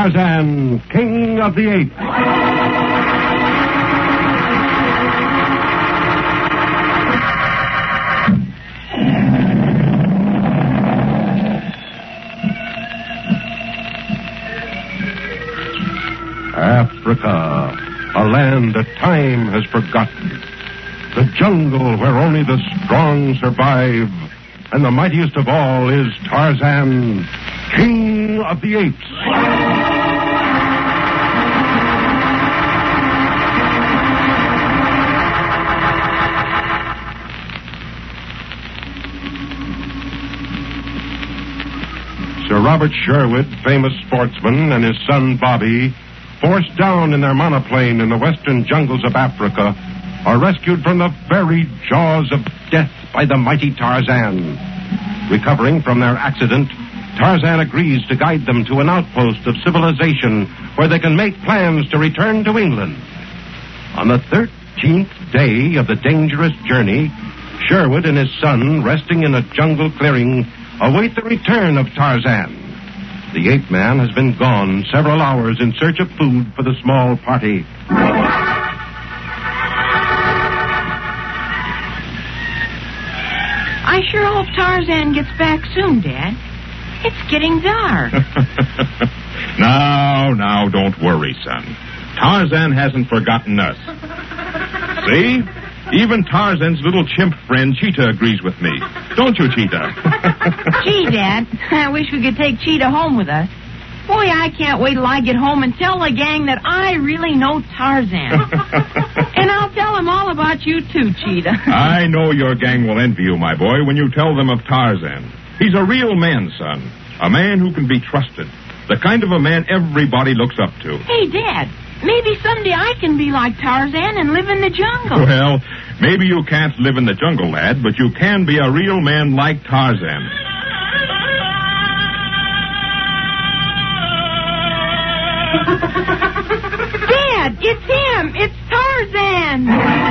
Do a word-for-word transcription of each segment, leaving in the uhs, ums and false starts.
Tarzan, King of the Apes. Africa, a land that time has forgotten. The jungle where only the strong survive. And the mightiest of all is Tarzan, King of the Apes. Sir Robert Sherwood, famous sportsman, and his son Bobby, forced down in their monoplane in the western jungles of Africa, are rescued from the very jaws of death by the mighty Tarzan. Recovering from their accident, Tarzan agrees to guide them to an outpost of civilization where they can make plans to return to England. On the thirteenth day of the dangerous journey, Sherwood and his son, resting in a jungle clearing, await the return of Tarzan. The ape man has been gone several hours in search of food for the small party. I sure hope Tarzan gets back soon, Dad. It's getting dark. Now, now, don't worry, son. Tarzan hasn't forgotten us. See? Even Tarzan's little chimp friend, Cheetah, agrees with me. Don't you, Cheetah? Gee, Dad, I wish we could take Cheetah home with us. Boy, I can't wait till I get home and tell the gang that I really know Tarzan. And I'll tell them all about you, too, Cheetah. I know your gang will envy you, my boy, when you tell them of Tarzan. He's a real man, son. A man who can be trusted. The kind of a man everybody looks up to. Hey, Dad, maybe someday I can be like Tarzan and live in the jungle. Well, maybe you can't live in the jungle, lad, but you can be a real man like Tarzan. Dad, it's him. It's Tarzan.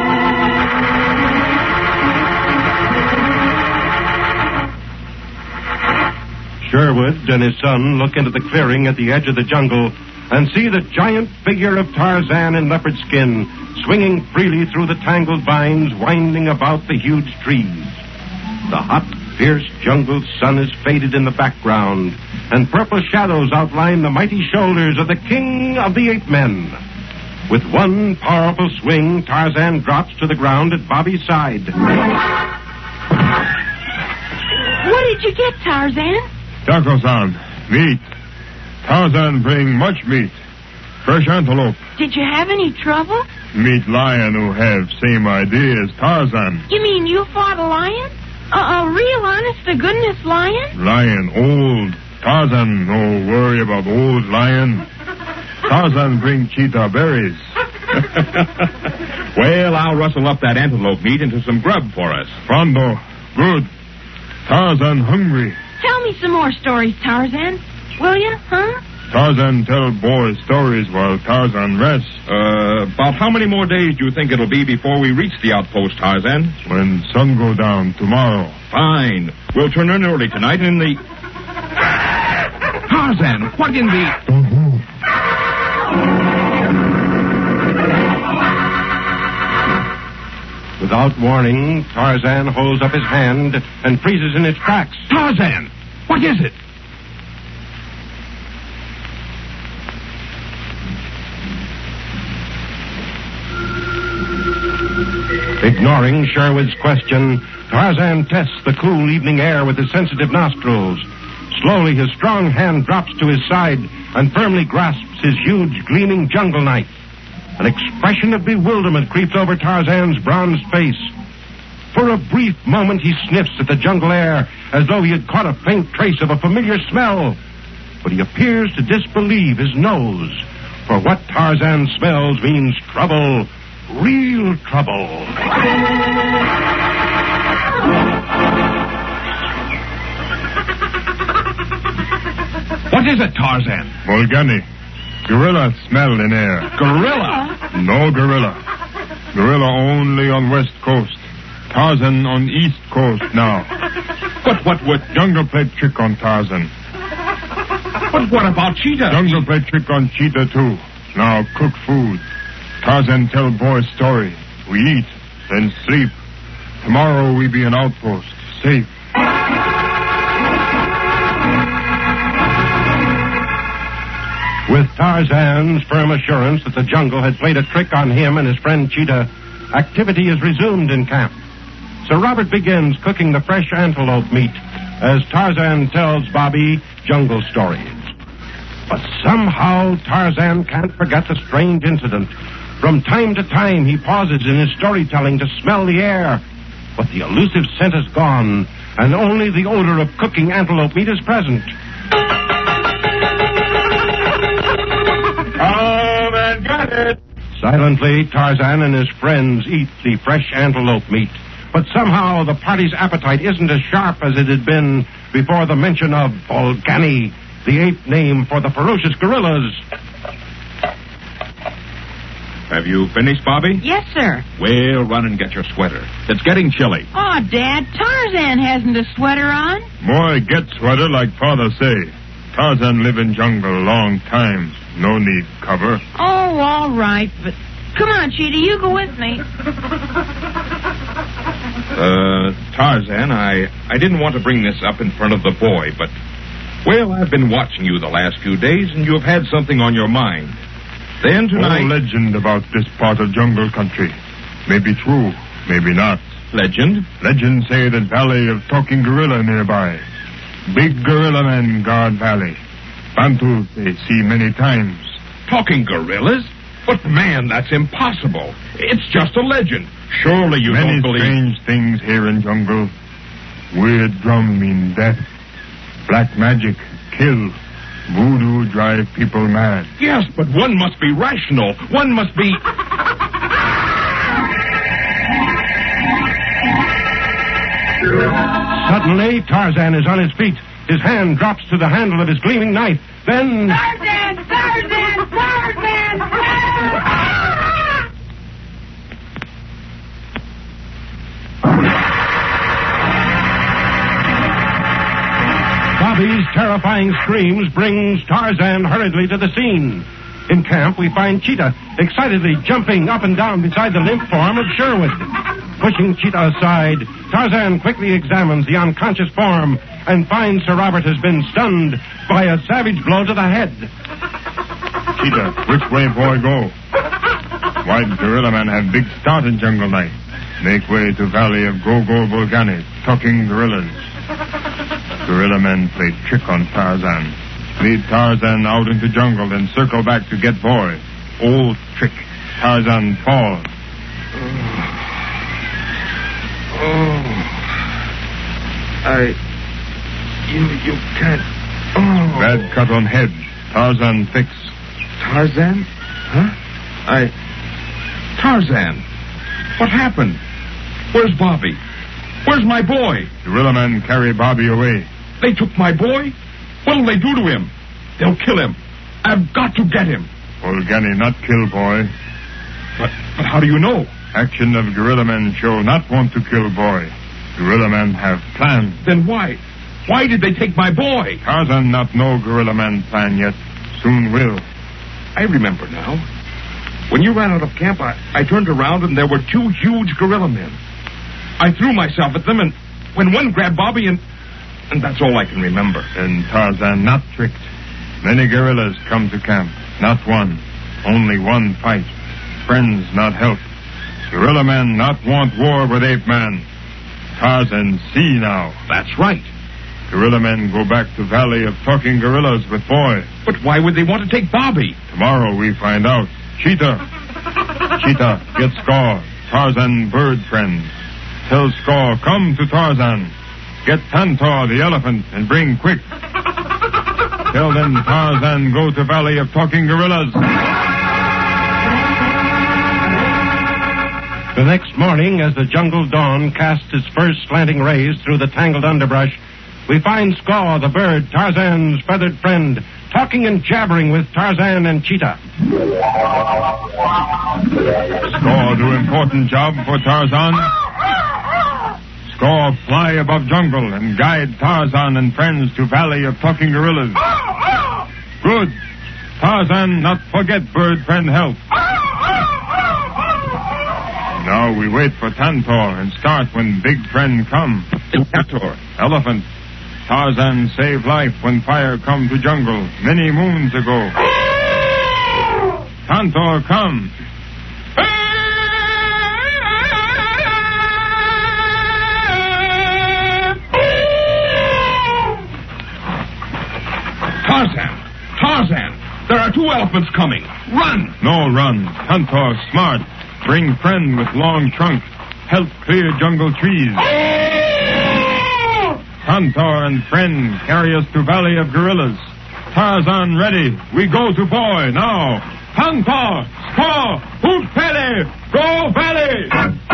Sherwood and his son look into the clearing at the edge of the jungle and see the giant figure of Tarzan in leopard skin swinging freely through the tangled vines winding about the huge trees. The hot, fierce jungle sun is faded in the background, and purple shadows outline the mighty shoulders of the king of the ape men. With one powerful swing, Tarzan drops to the ground at Bobby's side. What did you get, Tarzan? Taco-san, meat. Tarzan bring much meat. Fresh antelope. Did you have any trouble? Meet lion who have same idea as Tarzan. You mean you fought a lion? A, a real honest-to-goodness lion? Lion old. Tarzan no worry about old lion. Tarzan bring cheetah berries. Well, I'll rustle up that antelope meat into some grub for us. Pronto. Good. Tarzan hungry. Tell me some more stories, Tarzan. Will you, huh? Tarzan tell boys stories while Tarzan rests. Uh, about how many more days do you think it'll be before we reach the outpost, Tarzan? When sun go down tomorrow. Fine. We'll turn in early tonight in the... Tarzan, what in the... Don't move. Without warning, Tarzan holds up his hand and freezes in its tracks. Tarzan, what is it? Ignoring Sherwood's question, Tarzan tests the cool evening air with his sensitive nostrils. Slowly, his strong hand drops to his side and firmly grasps his huge, gleaming jungle knife. An expression of bewilderment creeps over Tarzan's bronzed face. For a brief moment, he sniffs at the jungle air as though he had caught a faint trace of a familiar smell. But he appears to disbelieve his nose, for what Tarzan smells means trouble, real trouble. What is it, Tarzan? Mulgani. Gorilla smell in air. Gorilla? No gorilla. Gorilla only on west coast. Tarzan on east coast now. But what would... Jungle played trick on Tarzan. But what about Cheetah? Jungle play trick on Cheetah, too. Now cook food. Tarzan tell boy story. We eat, then sleep. Tomorrow we be an outpost, safe. With Tarzan's firm assurance that the jungle had played a trick on him and his friend Cheetah, activity is resumed in camp. Sir Robert begins cooking the fresh antelope meat as Tarzan tells Bobby jungle stories. But somehow Tarzan can't forget the strange incident. From time to time he pauses in his storytelling to smell the air. But the elusive scent is gone, and only the odor of cooking antelope meat is present. Oh, man, got it. Silently, Tarzan and his friends eat the fresh antelope meat. But somehow the party's appetite isn't as sharp as it had been before the mention of Bolgani, the ape name for the ferocious gorillas. Have you finished, Bobby? Yes, sir. Well, run and get your sweater. It's getting chilly. Oh, Dad, Tarzan hasn't a sweater on. Boy, get sweater like father say. Tarzan live in jungle long time. No need cover. Oh, all right, but come on, Cheetah, you go with me. Uh, Tarzan, I, I didn't want to bring this up in front of the boy, but, well, I've been watching you the last few days, and you have had something on your mind. Then tonight... Oh, legend about this part of jungle country. Maybe true, maybe not. Legend? Legend say that valley of talking gorilla nearby. Big gorilla man guard valley. Bantu they see many times. Talking gorillas? But, man, that's impossible. It's just a legend. Surely you Many don't believe... strange things here in jungle. Weird drum mean death. Black magic, kill. Voodoo drive people mad. Yes, but one must be rational. One must be... Suddenly, Tarzan is on his feet. His hand drops to the handle of his gleaming knife. Then... Tarzan! Tarzan! Tarzan! Bobby's terrifying screams brings Tarzan hurriedly to the scene. In camp, we find Cheetah excitedly jumping up and down beside the limp form of Sherwood. Pushing Cheetah aside, Tarzan quickly examines the unconscious form and finds Sir Robert has been stunned by a savage blow to the head. Cheetah, which way boy go? White gorilla man have big start in jungle night. Make way to valley of Gogo Bolgani, talking gorillas. Gorilla men play trick on Tarzan. Lead Tarzan out into jungle, then circle back to get boy. Old trick. Tarzan fall. Oh. I... You, you can't... Oh. Bad cut on head. Tarzan fix. Tarzan? Huh? I... Tarzan. What happened? Where's Bobby? Where's my boy? Gorilla men carry Bobby away. They took my boy? What'll they do to him? They'll kill him. I've got to get him. Bolgani not kill boy. But, but how do you know? Action of gorilla men show not want to kill boy. Gorilla men have plan. Then why? Why did they take my boy? Tarzan not know gorilla man plan yet. Soon will. I remember now. When you ran out of camp, I, I turned around and there were two huge gorilla men. I threw myself at them, and when one grabbed Bobby, and and that's all I can remember. And Tarzan not tricked. Many gorillas come to camp. Not one. Only one fight. Friends not help. Gorilla men not want war with ape man. Tarzan see now. That's right. Gorilla men go back to valley of talking gorillas with boy. But why would they want to take Bobby? Tomorrow we find out. Cheetah. Cheetah, get Scaw. Tarzan bird friend. Tell Scaw, come to Tarzan. Get Tantor, the elephant, and bring quick. Tell them Tarzan go to valley of talking gorillas. The next morning, as the jungle dawn casts its first slanting rays through the tangled underbrush, we find Scaw, the bird, Tarzan's feathered friend, talking and jabbering with Tarzan and Cheetah. Scaw do important job for Tarzan. Scaw fly above jungle and guide Tarzan and friends to valley of talking gorillas. Good. Tarzan not forget bird friend help. Now we wait for Tantor and start when big friend come. Tantor. Elephant. Tarzan saved life when fire come to jungle many moons ago. Tantor come. Tarzan! Tarzan! There are two elephants coming. Run! No run. Tantor smart. Bring friend with long trunk. Help clear jungle trees. Tantor and friend carry us to Valley of Gorillas. Tarzan ready. We go to boy now. Tantor! Score! Hoot Valley! Go Valley!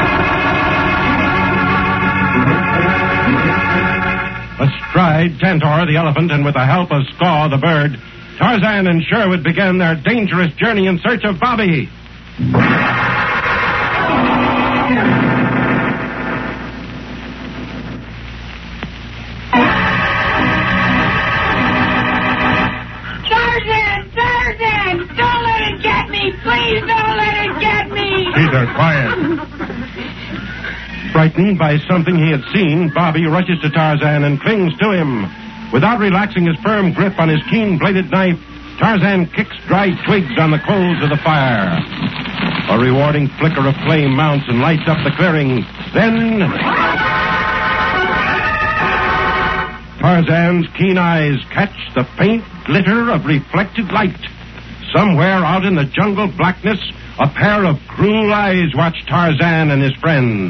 Astride Tantor the elephant and with the help of Skaw the bird, Tarzan and Sherwood began their dangerous journey in search of Bobby. Tarzan! Tarzan! Don't let it get me! Please don't let it get me! Peter, quiet. Frightened by something he had seen, Bobby rushes to Tarzan and clings to him. Without relaxing his firm grip on his keen-bladed knife, Tarzan kicks dry twigs on the coals of the fire. A rewarding flicker of flame mounts and lights up the clearing. Then Tarzan's keen eyes catch the faint glitter of reflected light. Somewhere out in the jungle blackness, a pair of cruel eyes watch Tarzan and his friends.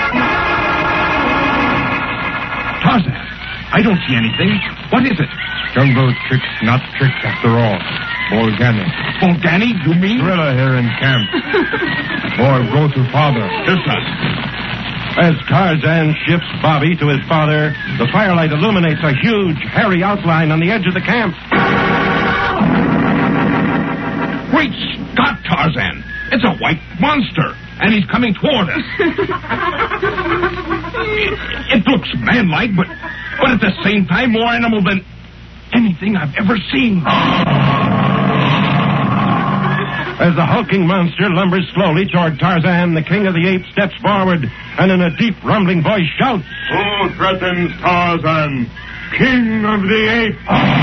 Tarzan! I don't see anything. What is it? Jungle tricks, not tricks after all. Bolgani. Bolgani, you mean? Gorilla here in camp. Boy, go to father. Yes, sir. As Tarzan shifts Bobby to his father, the firelight illuminates a huge, hairy outline on the edge of the camp. Great Scott, Tarzan! It's a white monster, and he's coming toward us. it, it looks man-like, but, but at the same time more animal than anything I've ever seen. As the hulking monster lumbers slowly toward Tarzan, the king of the apes steps forward and in a deep, rumbling voice shouts, Who threatens Tarzan, king of the apes?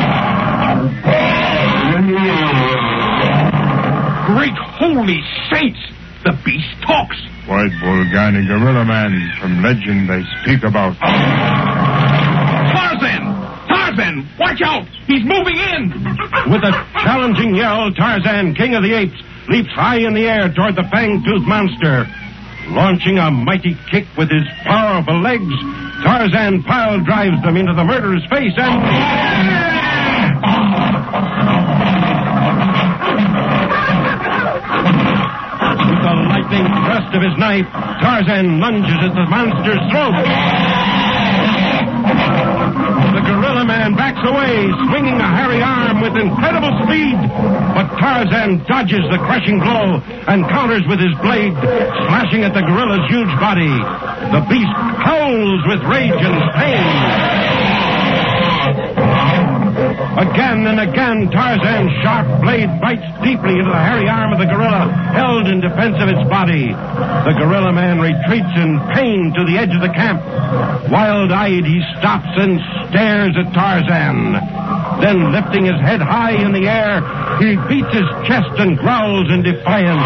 Great holy saints! The beast talks. White Bolgani gorilla man from legend they speak about. Tarzan! Tarzan! Watch out! He's moving in! With a challenging yell, Tarzan, king of the apes, leaps high in the air toward the fang-toothed monster. Launching a mighty kick with his powerful legs, Tarzan pile drives them into the murderer's face and... With a lightning thrust of his knife, Tarzan lunges at the monster's throat. The gorilla man backs away, swinging a hairy arm with incredible speed. But Tarzan dodges the crushing blow and counters with his blade, slashing at the gorilla's huge body. The beast howls with rage and pain. Again and again, Tarzan's sharp blade bites deeply into the hairy arm of the gorilla, held in defense of its body. The gorilla man retreats in pain to the edge of the camp. Wild-eyed, he stops and stares at Tarzan. Then, lifting his head high in the air, he beats his chest and growls in defiance.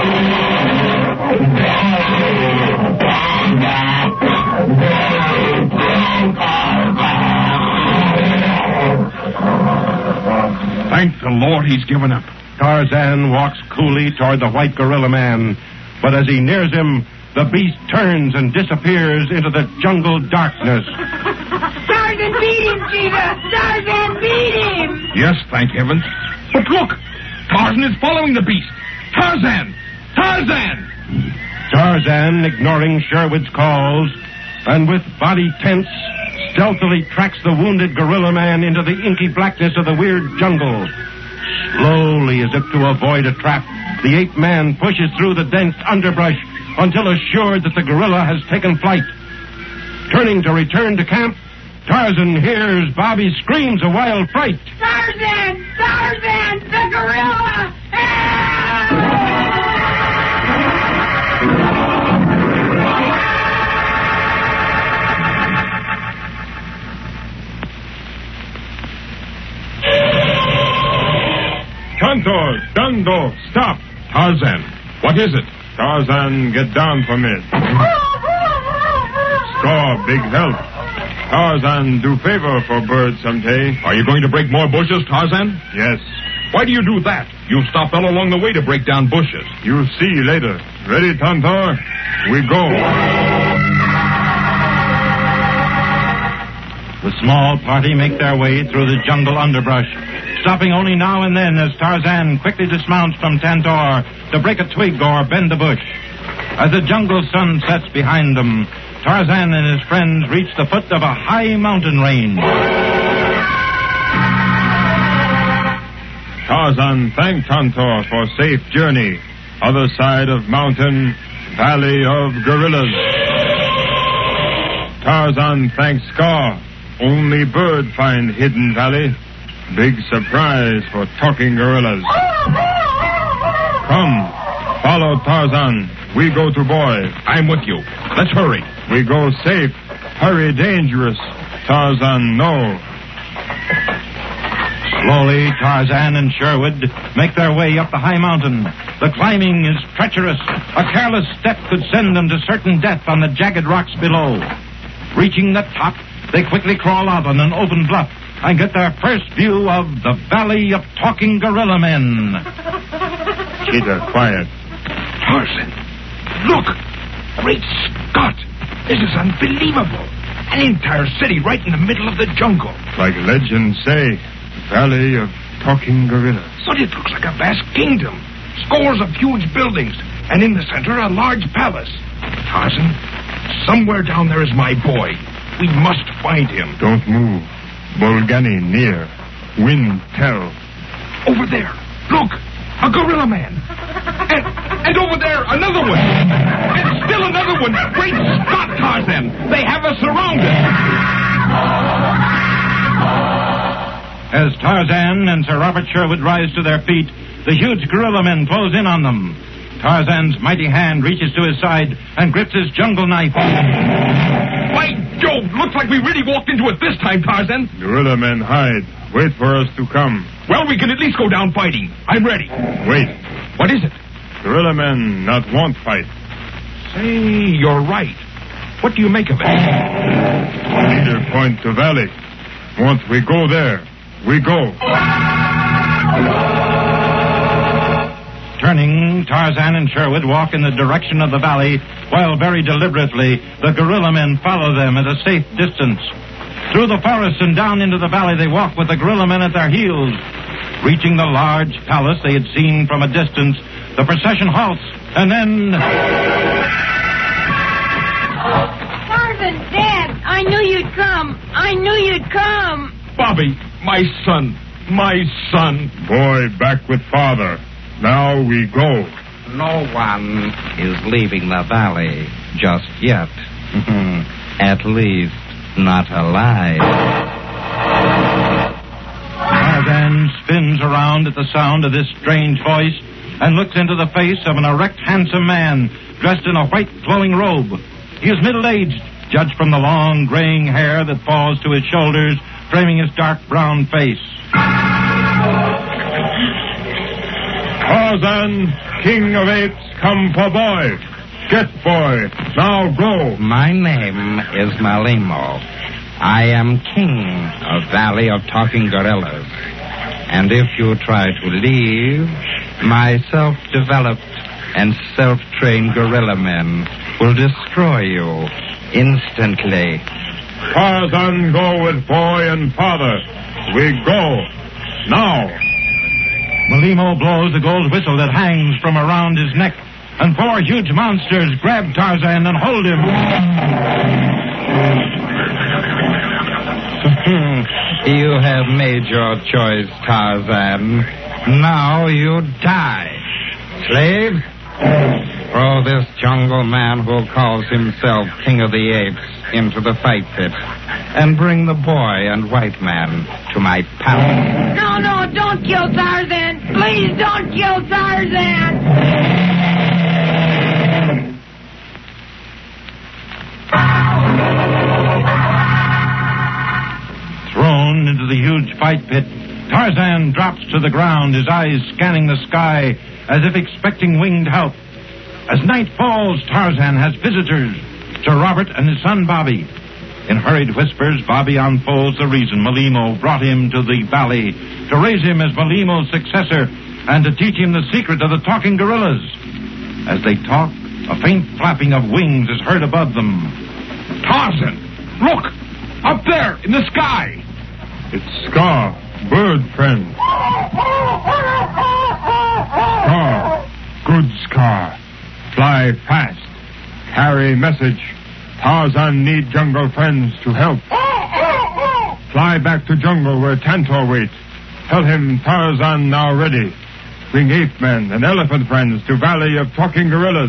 Thank the Lord he's given up. Tarzan walks coolly toward the white gorilla man, but as he nears him, the beast turns and disappears into the jungle darkness. Tarzan beat him, Cheetah! Tarzan beat him! Yes, thank heavens. But look! Tarzan is following the beast! Tarzan! Tarzan! Tarzan, ignoring Sherwood's calls, and with body tense, stealthily tracks the wounded gorilla man into the inky blackness of the weird jungle. Slowly, as if to avoid a trap, the ape man pushes through the dense underbrush until assured that the gorilla has taken flight. Turning to return to camp, Tarzan hears Bobby's screams of wild fright. Tarzan! Tarzan! The gorilla! Tonto, Dundo, stop. Tarzan, what is it? Tarzan, get down from it. Score, big help. Tarzan, do favor for bird someday. Are you going to break more bushes, Tarzan? Yes. Why do you do that? You stopped all along the way to break down bushes. You'll see later. Ready, Tonto? We go. The small party make their way through the jungle underbrush, stopping only now and then as Tarzan quickly dismounts from Tantor to break a twig or bend a bush. As the jungle sun sets behind them, Tarzan and his friends reach the foot of a high mountain range. Tarzan thanked Tantor for safe journey. Other side of mountain, valley of gorillas. Tarzan thanks Scar. Only bird find hidden valley. Big surprise for talking gorillas. Come, follow Tarzan. We go to boy. I'm with you. Let's hurry. We go safe. Hurry dangerous. Tarzan no. Slowly, Tarzan and Sherwood make their way up the high mountain. The climbing is treacherous. A careless step could send them to certain death on the jagged rocks below. Reaching the top, they quickly crawl out on an open bluff and get their first view of the Valley of Talking Gorilla Men. Cheetah, quiet. Tarzan, look! Great Scott! This is unbelievable. An entire city right in the middle of the jungle. Like legends say, Valley of Talking Gorillas. But it looks like a vast kingdom. Scores of huge buildings. And in the center, a large palace. Tarzan, somewhere down there is my boy. We must find him. Don't move. Bolgani near. Wind tell. Over there. Look. A gorilla man. And, and over there, another one. And still another one. Great Scott, Tarzan. They have us surrounded. As Tarzan and Sir Robert Sherwood rise to their feet, the huge gorilla men close in on them. Tarzan's mighty hand reaches to his side and grips his jungle knife. By Jove, looks like we really walked into it this time, Tarzan. Gorilla men hide. Wait for us to come. Well, we can at least go down fighting. I'm ready. Wait. What is it? Gorilla men not want fight. Say, you're right. What do you make of it? Leader point to valley. Once we go there, we go. Turning, Tarzan and Sherwood walk in the direction of the valley, while very deliberately the gorilla men follow them at a safe distance. Through the forest and down into the valley they walk with the gorilla men at their heels. Reaching the large palace they had seen from a distance, the procession halts, and then... Tarzan, Dad, I knew you'd come. I knew you'd come. Bobby, my son, my son. Boy back with father. Now we go. No one is leaving the valley just yet. At least, not alive. Tarzan spins around at the sound of this strange voice and looks into the face of an erect, handsome man dressed in a white, flowing robe. He is middle-aged, judged from the long, graying hair that falls to his shoulders, framing his dark brown face. Tarzan, king of apes, come for boy. Get boy. Now go. My name is Malimo. I am king of Valley of Talking Gorillas. And if you try to leave, my self-developed and self-trained gorilla men will destroy you instantly. Tarzan, go with boy and father. We go. Now. Malimo blows the gold whistle that hangs from around his neck, and four huge monsters grab Tarzan and hold him. You have made your choice, Tarzan. Now you die. Slave, throw this jungle man who calls himself King of the Apes into the fight pit and bring the boy and white man to my palace. No, no, don't kill Tarzan. Please don't kill Tarzan. Thrown into the huge fight pit, Tarzan drops to the ground, his eyes scanning the sky as if expecting winged help. As night falls, Tarzan has visitors, Sir Robert and his son Bobby. In hurried whispers, Bobby unfolds the reason Malimo brought him to the valley, to raise him as Malimo's successor and to teach him the secret of the talking gorillas. As they talk, a faint flapping of wings is heard above them. Tarzan, look! Up there, in the sky! It's Scar, bird friend. Scar, good Scar. Fly fast. Carry message. Tarzan need jungle friends to help. Fly back to jungle where Tantor waits. Tell him Tarzan now ready. Bring ape men and elephant friends to valley of talking gorillas.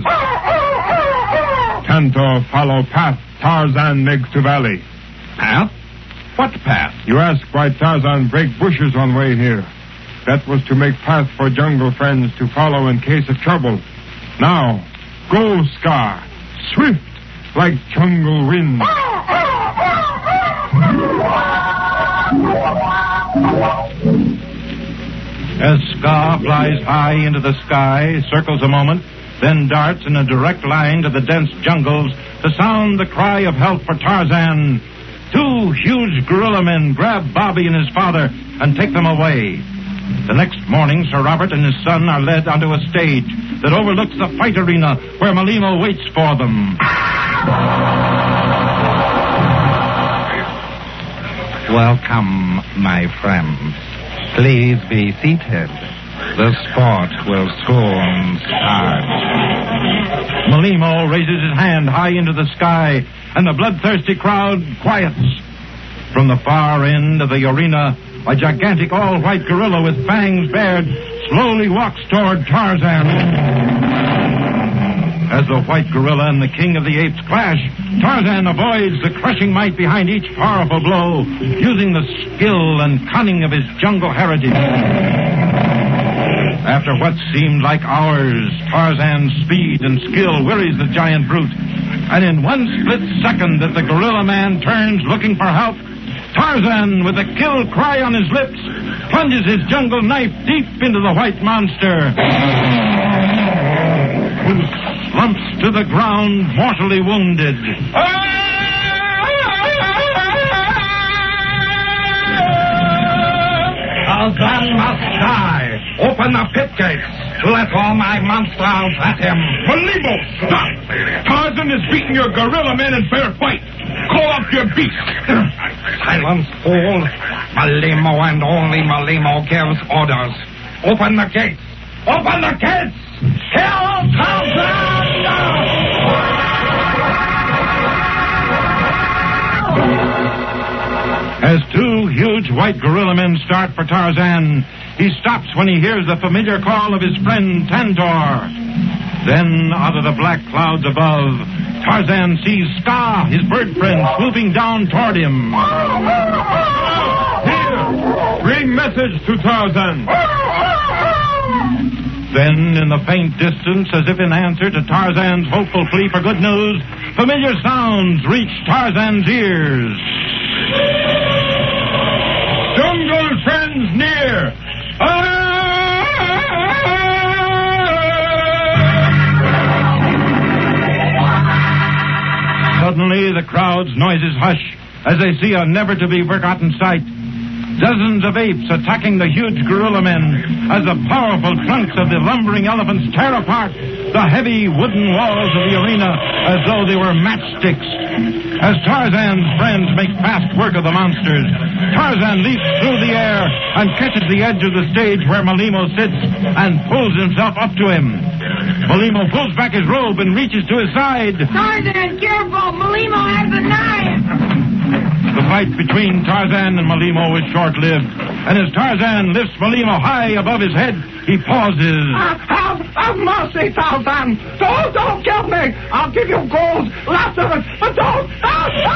Tantor follow path Tarzan makes to valley. Path? What path? You ask why Tarzan break bushes on way here. That was to make path for jungle friends to follow in case of trouble. Now, go, Scar. Swift like jungle wind. As Scar flies high into the sky, circles a moment, then darts in a direct line to the dense jungles to sound the cry of help for Tarzan, two huge gorilla men grab Bobby and his father and take them away. The next morning, Sir Robert and his son are led onto a stage that overlooks the fight arena where Malimo waits for them. Welcome, my friends. Please be seated. The sport will soon start. Malimo raises his hand high into the sky, and the bloodthirsty crowd quiets. From the far end of the arena, a gigantic all-white gorilla with fangs bared slowly walks toward Tarzan. As the white gorilla and the king of the apes clash, Tarzan avoids the crushing might behind each powerful blow, using the skill and cunning of his jungle heritage. After what seemed like hours, Tarzan's speed and skill wearies the giant brute. And in one split second that the gorilla man turns looking for help, Tarzan, with a kill cry on his lips, plunges his jungle knife deep into the white monster, who slumps to the ground mortally wounded. Tarzan must die. Open the pit gates. Let all my monsters at him. Malimo, stop! Tarzan is beating your gorilla men in fair fight. Call up your beast. Silence, fool. Malimo and only Malimo gives orders. Open the gates. Open the gates. Kill Tarzan! As two huge white gorilla men start for Tarzan, he stops when he hears the familiar call of his friend Tantor. Then, out of the black clouds above, Tarzan sees Scar, his bird friend, swooping down toward him. Here! Bring message to Tarzan. Then, in the faint distance, as if in answer to Tarzan's hopeful plea for good news, familiar sounds reach Tarzan's ears. Jungle friends near! Suddenly, the crowd's noises hush as they see a never-to-be-forgotten sight. Dozens of apes attacking the huge gorilla men as the powerful trunks of the lumbering elephants tear apart the heavy wooden walls of the arena as though they were matchsticks. As Tarzan's friends make fast work of the monsters, Tarzan leaps through the air and catches the edge of the stage where Malimo sits and pulls himself up to him. Malimo pulls back his robe and reaches to his side. Tarzan, careful! Malimo has a knife! The fight between Tarzan and Malimo is short-lived, and as Tarzan lifts Malimo high above his head, he pauses. Have, have mercy, Tarzan! Don't, don't kill me! I'll give you gold, lots of it, but don't! Ah,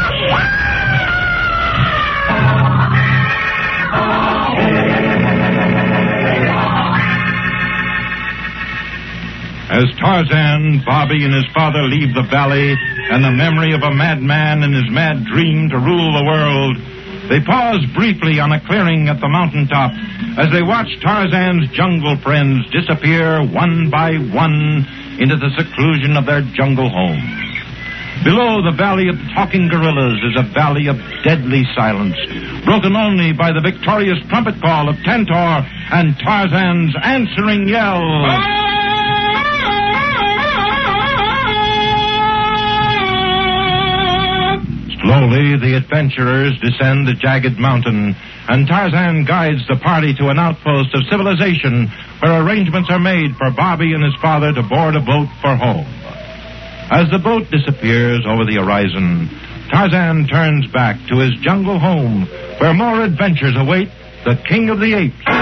As Tarzan, Bobby, and his father leave the valley and the memory of a madman and his mad dream to rule the world, they pause briefly on a clearing at the mountaintop as they watch Tarzan's jungle friends disappear one by one into the seclusion of their jungle home. Below the Valley of Talking Gorillas is a valley of deadly silence, broken only by the victorious trumpet call of Tantor and Tarzan's answering yell. Slowly, the adventurers descend the jagged mountain, and Tarzan guides the party to an outpost of civilization where arrangements are made for Bobby and his father to board a boat for home. As the boat disappears over the horizon, Tarzan turns back to his jungle home where more adventures await the King of the Apes.